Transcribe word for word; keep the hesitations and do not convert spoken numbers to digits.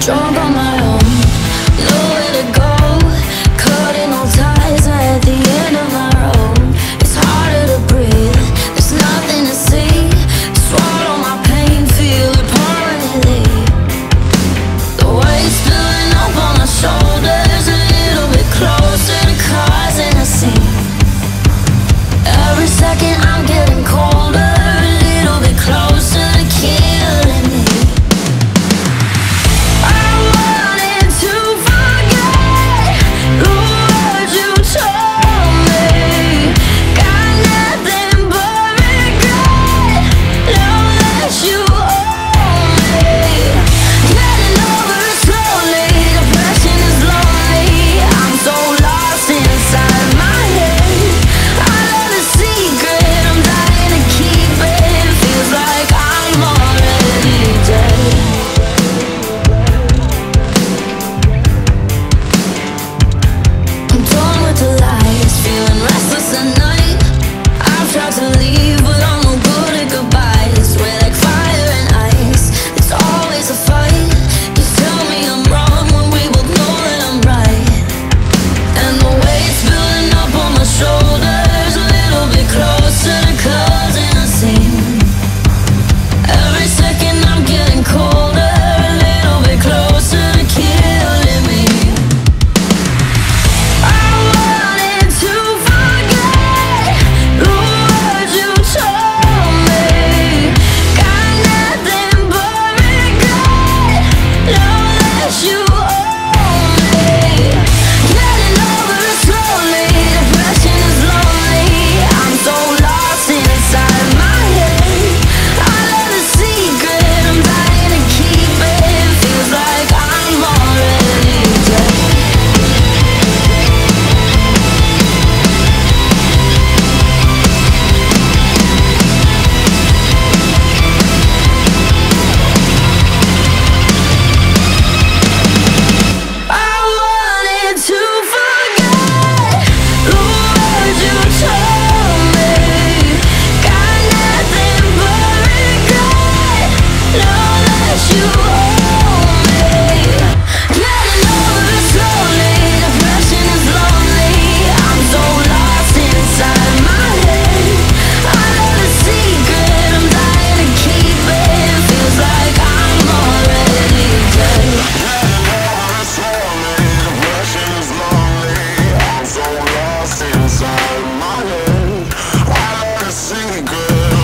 Drunk on my own, nowhere to go, cutting all ties at the end of my road. It's harder to breathe, there's nothing to see. Swallow my pain, feel it permanently. The weight's spilling up on my shoulders, a little bit closer to causing a scene. Every second I'm getting colder, a little bit closer to killing me. Inside my head, I let it secret.